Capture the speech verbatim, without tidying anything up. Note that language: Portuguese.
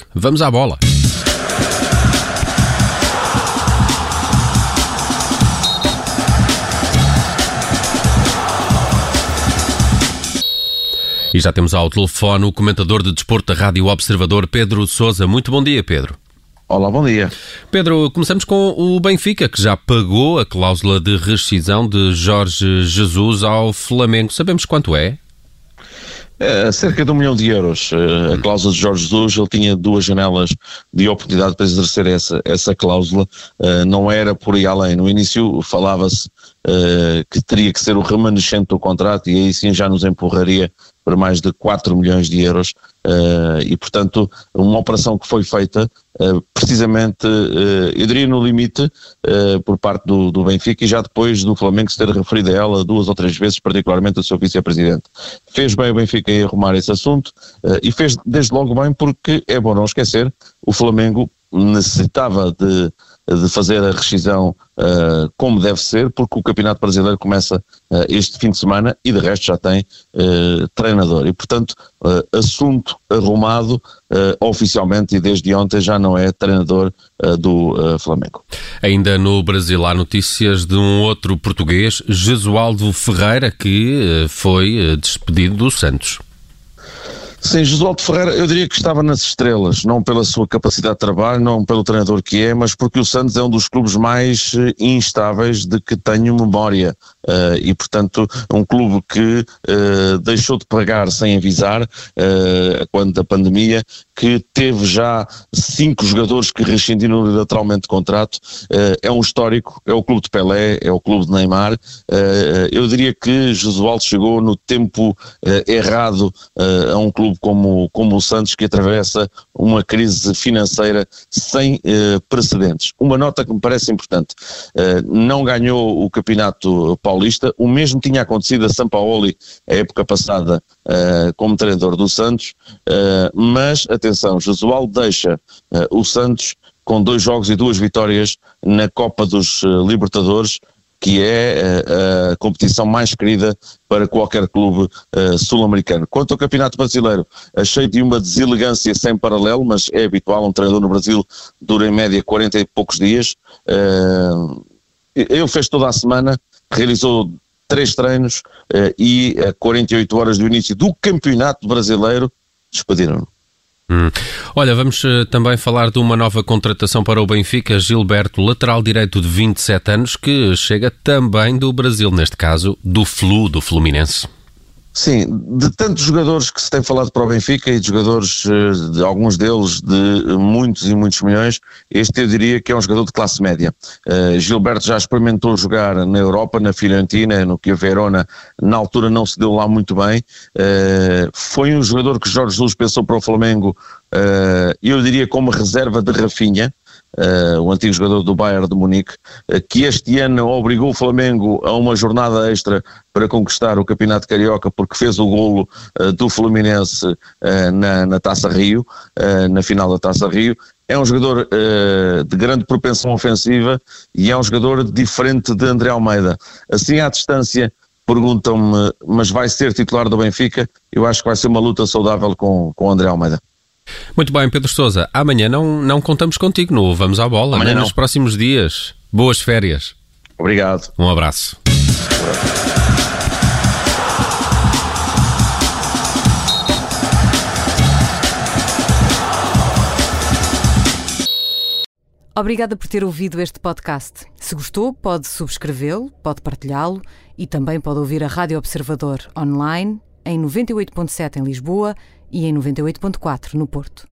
Vamos à bola. E já temos ao telefone o comentador de desporto da Rádio Observador, Pedro Sousa. Muito bom dia, Pedro. Olá, bom dia. Pedro, começamos com o Benfica, que já pagou a cláusula de rescisão de Jorge Jesus ao Flamengo. Sabemos quanto é? É, cerca de um milhão de euros. A cláusula de Jorge Jesus, ele tinha duas janelas de oportunidade para exercer essa, essa cláusula. Não era por aí além. No início falava-se que teria que ser o remanescente do contrato e aí sim já nos empurraria para mais de quatro milhões de euros uh, e, portanto, uma operação que foi feita uh, precisamente, uh, eu diria no limite, uh, por parte do, do Benfica e já depois do Flamengo se ter referido a ela duas ou três vezes, particularmente o seu vice-presidente. Fez bem o Benfica em arrumar esse assunto uh, e fez desde logo bem porque, é bom não esquecer, o Flamengo necessitava de de fazer a rescisão uh, como deve ser, porque o Campeonato Brasileiro começa uh, este fim de semana e de resto já tem uh, treinador. E, portanto, uh, assunto arrumado uh, oficialmente e desde ontem já não é treinador uh, do uh, Flamengo. Ainda no Brasil há notícias de um outro português, Jesualdo Ferreira, que uh, foi uh, despedido do Santos. Sim, Jesualdo Ferreira, eu diria que estava nas estrelas, não pela sua capacidade de trabalho, não pelo treinador que é, mas porque o Santos é um dos clubes mais uh, instáveis de que tenho memória uh, e, portanto, um clube que uh, deixou de pagar sem avisar uh, quando da pandemia, que teve já cinco jogadores que rescindiram unilateralmente de contrato, uh, é um histórico, é o clube de Pelé, é o clube de Neymar. Uh, eu diria que Jesualdo chegou no tempo uh, errado uh, a um clube Como, como o Santos, que atravessa uma crise financeira sem eh, precedentes. Uma nota que me parece importante, eh, não ganhou o Campeonato Paulista, o mesmo tinha acontecido a Sampaoli a época passada eh, como treinador do Santos, eh, mas atenção, Jesualdo deixa eh, o Santos com dois jogos e duas vitórias na Copa dos eh, Libertadores, que é a, a competição mais querida para qualquer clube uh, sul-americano. Quanto ao Campeonato Brasileiro, achei de uma deselegância sem paralelo, mas é habitual, um treinador no Brasil dura em média quarenta e poucos dias. Uh, ele fez toda a semana, realizou três treinos uh, e a quarenta e oito horas do início do Campeonato Brasileiro despediram-no. Hum. Olha, vamos uh, também falar de uma nova contratação para o Benfica, Gilberto, lateral direito de vinte e sete anos, que chega também do Brasil, neste caso do Flu, do Fluminense. Sim, de tantos jogadores que se tem falado para o Benfica e de jogadores, de alguns deles de muitos e muitos milhões, este eu diria que é um jogador de classe média. Uh, Gilberto já experimentou jogar na Europa, na Fiorentina, no que a Verona na altura não se deu lá muito bem. Uh, foi um jogador que Jorge Jesus pensou para o Flamengo, uh, eu diria como reserva de Rafinha. Uh, o antigo jogador do Bayern de Munique, uh, que este ano obrigou o Flamengo a uma jornada extra para conquistar o Campeonato Carioca, porque fez o golo uh, do Fluminense uh, na, na Taça Rio, uh, na final da Taça Rio. É um jogador uh, de grande propensão ofensiva e é um jogador diferente de André Almeida. Assim, à distância, perguntam-me, mas vai ser titular do Benfica? Eu acho que vai ser uma luta saudável com, com André Almeida. Muito bem, Pedro Sousa. Amanhã não, não contamos contigo no Vamos à Bola, Amanhã nem não. Nos próximos dias. Boas férias. Obrigado. Um abraço. Obrigada por ter ouvido este podcast. Se gostou, pode subscrevê-lo, pode partilhá-lo e também pode ouvir a Rádio Observador online em noventa e oito ponto sete em Lisboa e em noventa e oito ponto quatro no Porto.